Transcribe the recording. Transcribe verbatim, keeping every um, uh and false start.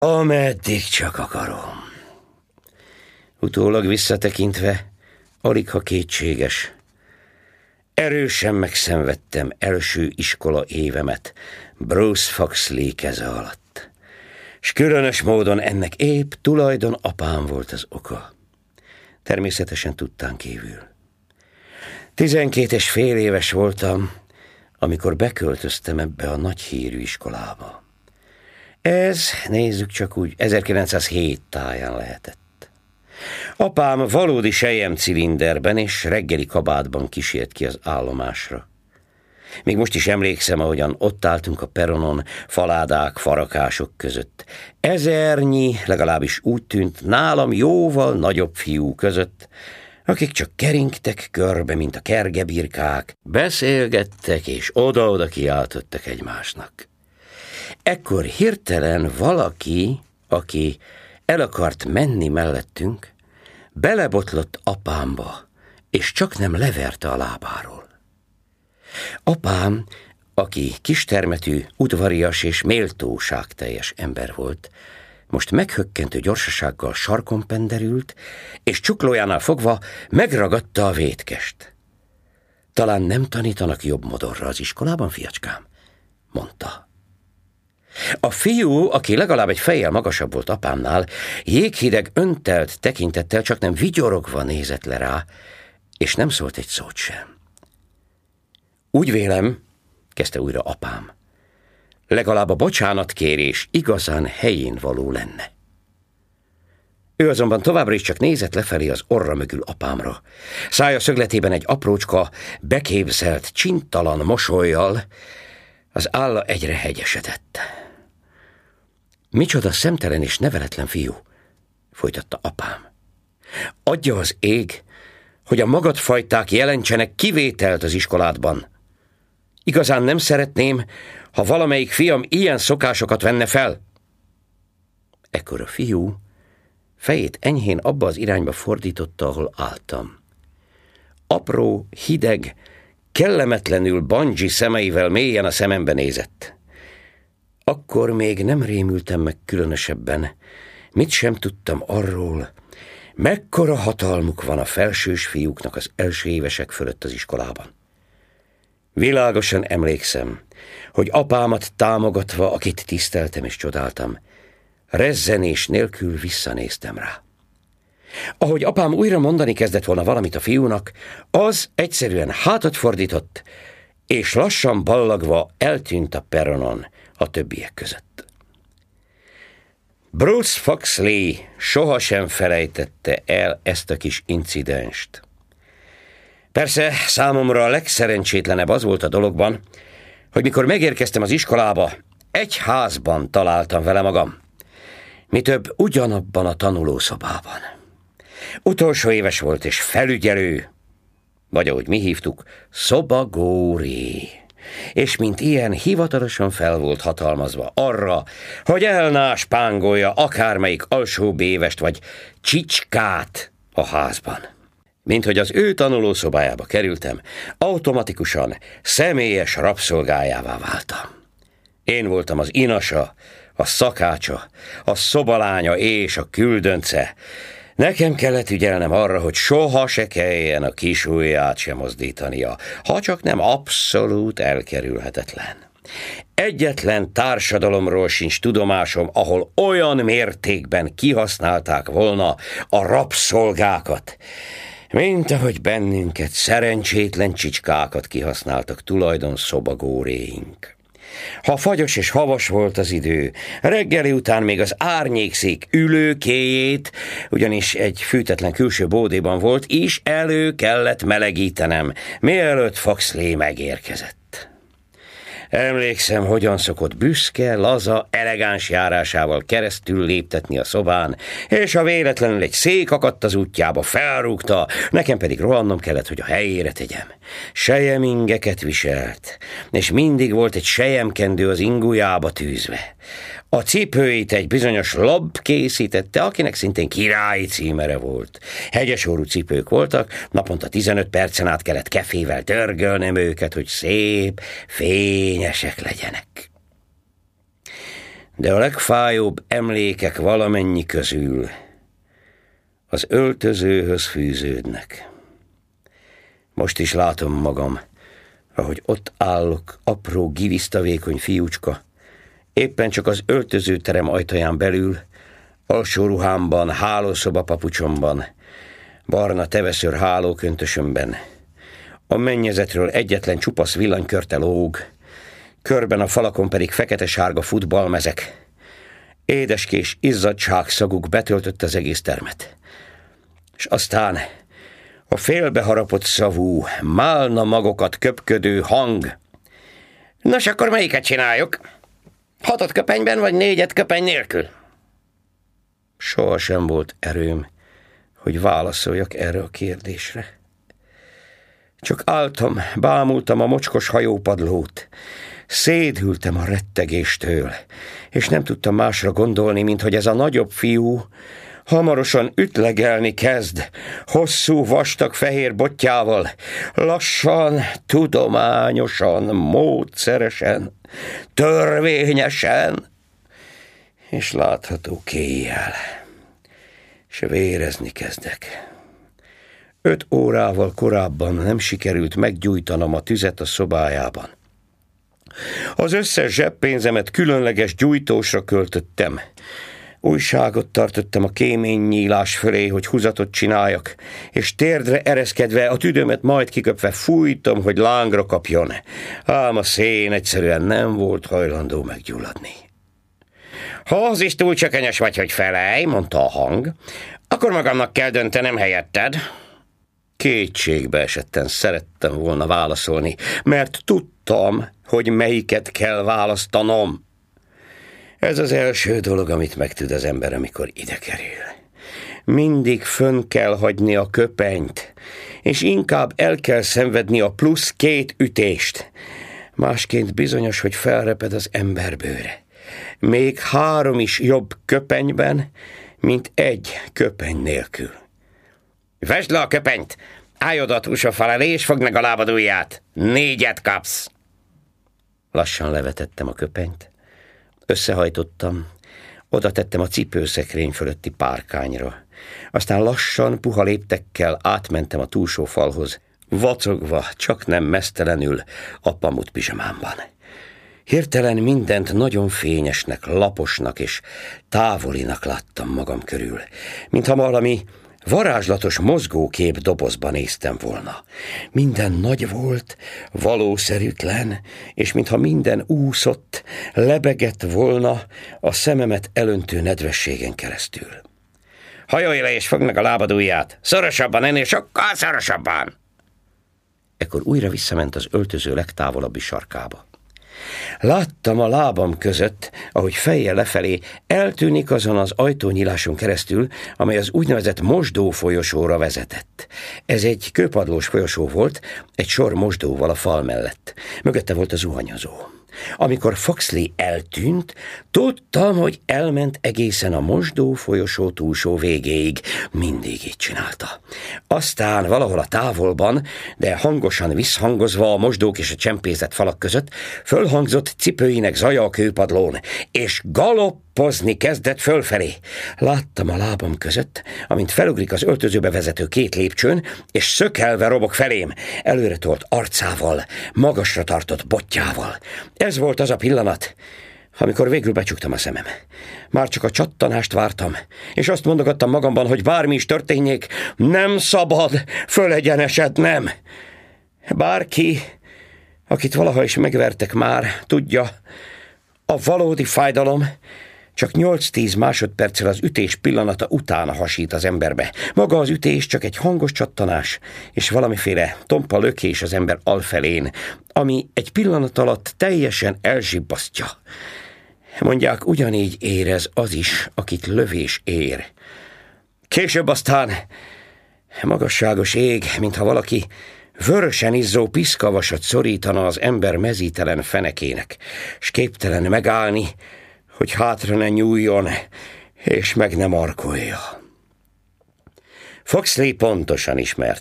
Ameddig csak akarom. Utólag visszatekintve, aligha kétséges. Erősen megszenvedtem első iskola évemet Bruce Foxley keze alatt, s különös módon ennek épp tulajdon apám volt az oka. Természetesen tudtán kívül. Tizenkét és fél éves voltam, amikor beköltöztem ebbe a nagy hírű iskolába. Ez, nézzük csak úgy, ezerkilencszázhét táján lehetett. Apám valódi selyemcilinderben és reggeli kabátban kísért ki az állomásra. Még most is emlékszem, ahogyan ott álltunk a peronon, faládák, farakások között. Ezernyi, legalábbis úgy tűnt, nálam jóval nagyobb fiú között, akik csak keringtek körbe, mint a kergebirkák, beszélgettek és oda-oda kiáltottak egymásnak. Ekkor hirtelen valaki, aki el akart menni mellettünk, belebotlott apámba, és csak nem leverte a lábáról. Apám, aki kistermetű, udvarias és méltóságteljes ember volt, most meghökkentő gyorsasággal sarkon penderült, és csuklójánál fogva megragadta a vétkest. Talán nem tanítanak jobb modorra az iskolában, fiacskám? Mondta. A fiú, aki legalább egy fejjel magasabb volt apámnál, jéghideg öntelt tekintettel csak nem vigyorogva nézett le rá, és nem szólt egy szót sem. Úgy vélem, kezdte újra apám, legalább a bocsánatkérés igazán helyén való lenne. Ő azonban továbbra is csak nézett lefelé az orra mögül apámra. Szája szögletében egy aprócska, beképzelt, csintalan mosollyal, az álla egyre hegyesedett. Micsoda szemtelen és neveletlen fiú, folytatta apám. Adja az ég, hogy a magadfajták jelentsenek kivételt az iskoládban. Igazán nem szeretném, ha valamelyik fiam ilyen szokásokat venne fel. Ekkor a fiú fejét enyhén abba az irányba fordította, ahol álltam. Apró, hideg, kellemetlenül Bungy szemeivel mélyen a szemembe nézett. Akkor még nem rémültem meg különösebben, mit sem tudtam arról, mekkora hatalmuk van a felsős fiúknak az első évesek fölött az iskolában. Világosan emlékszem, hogy apámat támogatva, akit tiszteltem és csodáltam, rezzenés nélkül visszanéztem rá. Ahogy apám újra mondani kezdett volna valamit a fiúnak, az egyszerűen hátat fordított, és lassan ballagva eltűnt a peronon a többiek között. Bruce Foxley sohasem felejtette el ezt a kis incidenst. Persze számomra a legszerencsétlenebb az volt a dologban, hogy mikor megérkeztem az iskolába, egy házban találtam vele magam. Mi több, ugyanabban a tanulószobában. Utolsó éves volt és felügyelő, vagy ahogy mi hívtuk, szobagóré, és mint ilyen hivatalosan fel volt hatalmazva arra, hogy elnáspángolja akármelyik alsóbb évest vagy csicskát a házban. Mint hogy az ő tanulószobájába kerültem, automatikusan személyes rabszolgájává váltam. Én voltam az inasa, a szakácsa, a szobalánya és a küldönce. Nekem kellett ügyelnem arra, hogy soha se kelljen a kis ujját sem mozdítania, ha csak nem abszolút elkerülhetetlen. Egyetlen társadalomról sincs tudomásom, ahol olyan mértékben kihasználták volna a rabszolgákat, mint ahogy bennünket, szerencsétlen csicskákat kihasználtak tulajdon szobagóréink. Ha fagyos és havas volt az idő, reggeli után még az árnyékszék ülőkéjét, ugyanis egy fűtetlen külső bódéban volt, is elő kellett melegítenem, mielőtt Foxley megérkezett. Emlékszem, hogyan szokott büszke, laza, elegáns járásával keresztül léptetni a szobán, és ha véletlenül egy szék akadt az útjába, felrúgta, nekem pedig rohannom kellett, hogy a helyére tegyem. Selyemingeket viselt, és mindig volt egy selyemkendő az ingujába tűzve. A cipőit egy bizonyos lob készítette, akinek szintén királyi címere volt. Hegyesorú cipők voltak, naponta tizenöt percen át kellett kefével dörgölnem őket, hogy szép, fényesek legyenek. de a legfájóbb emlékek valamennyi közül az öltözőhöz fűződnek. Most is látom magam, ahogy ott állok, apró, gilisztavékony fiúcska, éppen csak az öltözőterem ajtaján belül, alsó ruhámban, hálószoba papucsomban, barna teveszőr hálóköntösömben. A mennyezetről egyetlen csupasz villanykörte lóg, körben a falakon pedig fekete-sárga futballmezek. Édeskés izzadságszaguk betöltött az egész termet. És aztán a félbeharapott szavú, málna magokat köpködő hang. Nos, akkor melyiket csináljuk? Hatot köpenyben, vagy négyet köpeny nélkül? Sohasem volt erőm, hogy válaszoljak erre a kérdésre. Csak álltam, bámultam a mocskos hajópadlót, szédültem a rettegéstől, és nem tudtam másra gondolni, mint hogy ez a nagyobb fiú hamarosan ütlegelni kezd, hosszú, vastag fehér botjával, lassan, tudományosan, módszeresen, törvényesen, és látható kéjjel, és vérezni kezdek. Öt órával korábban nem sikerült meggyújtanom a tüzet a szobájában. Az összes zseppénzemet különleges gyújtósra költöttem. Újságot tartottam a kéménynyílás fölé, hogy húzatot csináljak, és térdre ereszkedve, a tüdőmet majd kiköpve fújtam, hogy lángra kapjon. Ám a szén egyszerűen nem volt hajlandó meggyulladni. Ha az is túl csökenyes vagy, hogy felej, mondta a hang, akkor magamnak kell döntenem helyetted. Kétségbe esetten szerettem volna válaszolni, mert tudtam, hogy melyiket kell választanom. Ez az első dolog, amit megtud az ember, amikor ide kerül. Mindig fönn kell hagyni a köpenyt, és inkább el kell szenvedni a plusz két ütést. Másként bizonyos, hogy felreped az emberbőre. Még három is jobb köpenyben, mint egy köpeny nélkül. Vesd le a köpenyt, állj oda a túlsófal elé, és fogd meg a lábad ujját. Négyet kapsz. Lassan levetettem a köpenyt, összehajtottam, oda tettem a cipőszekrény fölötti párkányra. Aztán lassan, puha léptekkel átmentem a túlsó falhoz, vacogva, csak nem meztelenül a pamut pizsamámban. Hirtelen mindent nagyon fényesnek, laposnak és távolinak láttam magam körül, mintha valami varázslatos mozgókép dobozba néztem volna. Minden nagy volt, valószerűtlen, és mintha minden úszott, lebegett volna a szememet elöntő nedvességen keresztül. Hajolj le és fogd meg a lábad ujját! Szorosabban, ennél sokkal szorosabban! Ekkor újra visszament az öltöző legtávolabbi sarkába. Láttam a lábam között, ahogy fejjel lefelé eltűnik azon az ajtónyíláson keresztül, amely az úgynevezett mosdó folyosóra vezetett. Ez egy kőpadlós folyosó volt, egy sor mosdóval a fal mellett. Mögötte volt a zuhanyozó. Amikor Foxley eltűnt, tudtam, hogy elment egészen a mosdó folyosó túlsó végéig. Mindig így csinálta. Aztán valahol a távolban, de hangosan visszhangozva a mosdók és a csempézett falak között, fölhangzott cipőinek zaja a kőpadlón, és galoppozni kezdett fölfelé. Láttam a lábam között, amint felugrik az öltözőbe vezető két lépcsőn, és szökelve robog felém, előre tolt arcával, magasra tartott botjával. Ez volt az a pillanat, amikor végül becsuktam a szemem. Már csak a csattanást vártam, és azt mondogattam magamban, hogy bármi is történjék, nem szabad fölegyenesednem. Bárki, akit valaha is megvertek már, tudja, a valódi fájdalom csak nyolc-tíz másodperccel az ütés pillanata után hasít az emberbe. Maga az ütés csak egy hangos csattanás, és valamiféle tompa lökés az ember alfelén, ami egy pillanat alatt teljesen elzsibbasztja. Mondják, ugyanígy érez az is, akit lövés ér. Később aztán magasságos ég, mintha valaki vörösen izzó piszkavasat szorítana az ember mezítelen fenekének, s képtelen megállni, hogy hátra ne nyúljon, és meg ne markolja. Foxley pontosan ismerte